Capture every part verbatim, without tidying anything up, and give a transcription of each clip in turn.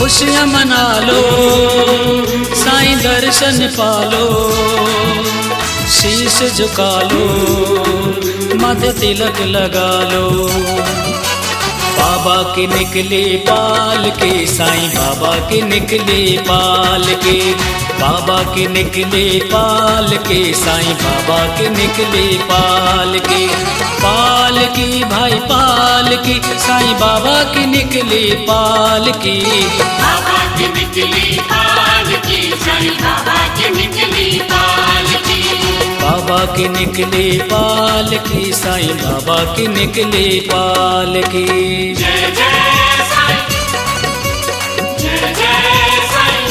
खुशियाँ मना लो, साईं दर्शन पालो, शीश झुका लो, माथे तिलक लगा लो। बाबा की निकली पाल के, साईं बाबा की निकली पाल के, बाबा की निकली पाल के, साईं बाबा की निकली पाल के। पाल की भाई पाल की, साईं बाबा की निकली पाल की। बाबा की निकली पाल की, साईं बाबा की निकली पाल की। बाबा की निकली पाल की, साईं बाबा की निकली पाल की। जय जय साईं, जय जय साईं।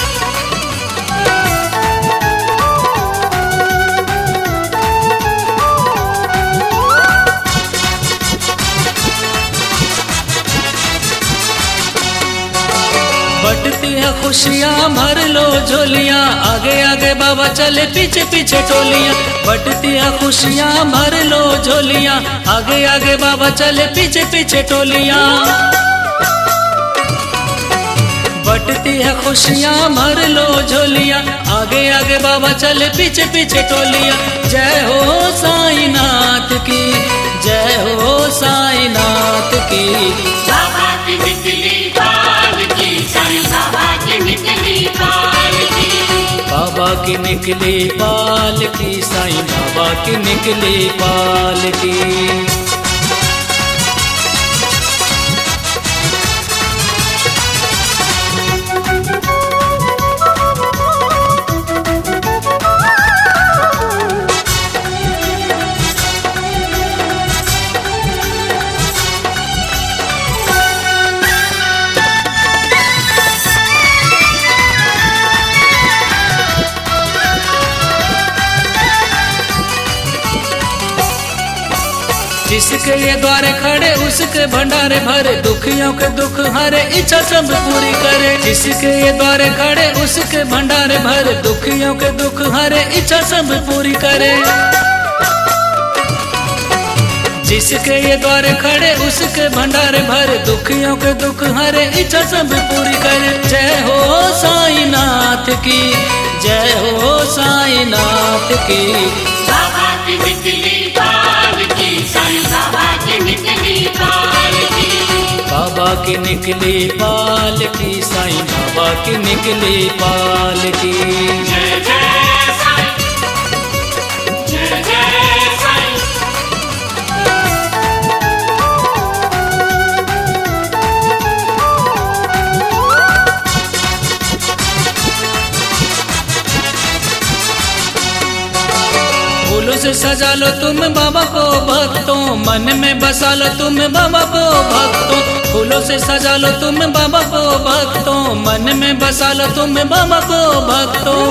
बटती है खुशियाँ भर लो झोलियाँ, आगे आगे बाबा चले पीछे पीछे टोलियाँ। बटती है खुशियाँ भर लो झोलियाँ, आगे आगे बाबा चले पीछे पीछे टोलियाँ। बटती है खुशियाँ भर लो झोलियाँ, आगे आगे बाबा चले पीछे पीछे टोलियाँ। जय हो साईनाथ की, जय हो साईनाथ की। बाबा की निकली पाल की, साईं बाबा की निकली पाल की। बाबा की निकली पाल की, साईं बाबा की निकली पाल की। जिसके ये द्वारे खड़े उसके भंडारे भरे, दुखियों के दुख हरे, इच्छा सब पूरी करे। जिसके ये द्वारे खड़े उसके भंडारे भरे, दुखियों के दुख हरे, इच्छा सब पूरी करे। जिसके ये द्वारे खड़े उसके भंडारे भरे, दुखियों के दुख हरे, इच्छा सब पूरी करे। जय हो साईनाथ की, जय हो साईनाथ की। बाबा की निकली पाल की, साईं बाबा की निकली पाल की। बाबा की निकली पाल की, साईं बाबा की निकली पाल की। जय जय साईं, जय जय साईं। फूलों से सजा लो तुम बाबा को भक्तों, मन में बसा लो तुम बाबा को भक्तों। फूलों से सजा लो तुम बाबा को भक्तों, मन में बसा लो तुम बाबा को भक्तों।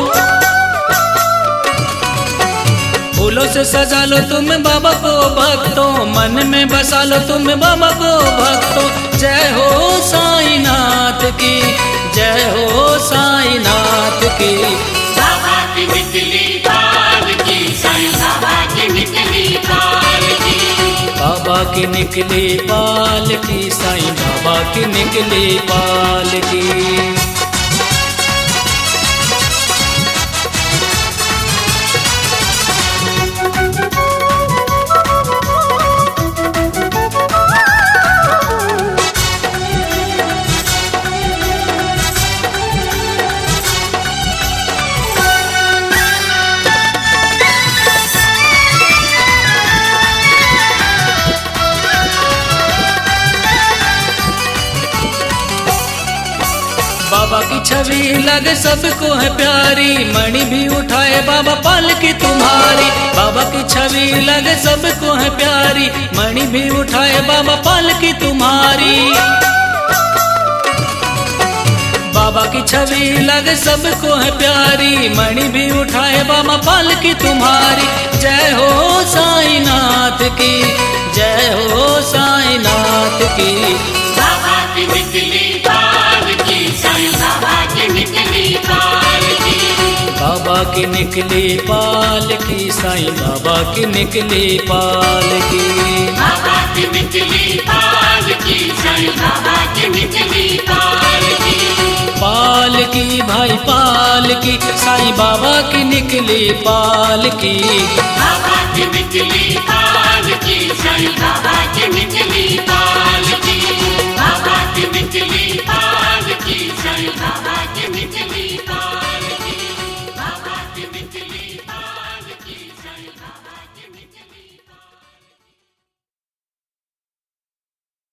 फूलों से सजा लो तुम बाबा को भक्तों, मन में बसा लो तुम बाबा को भक्तों। जय हो साईनाथ की, जय हो साईनाथ की। बाबा की निकली पाल की, साईं बाबा की निकली पाल की। बाबा की निकली पाल की, साईं बाबा की निकली पाल की। बाबा की छवि लगे सबको है प्यारी, मणि भी उठाए बाबा पालकी तुम्हारी। बाबा की छवि लगे सबको है प्यारी, मणि भी उठाए बाबा पालकी तुम्हारी। बाबा की छवि लगे सबको है प्यारी, मणि भी उठाए बाबा पालकी तुम्हारी। जय हो साईनाथ की, जय हो साईनाथ की। बाबा की निकली पाल की, साईं बाबा की निकली पाल की। बाबा की निकली पाल की, साईं बाबा की निकली पाल की। बाबा की निकली पाल की, साईं बाबा की निकली पाल की। की भाई पाल की, साईं बाबा की निकली पाल की। बाबा की निकली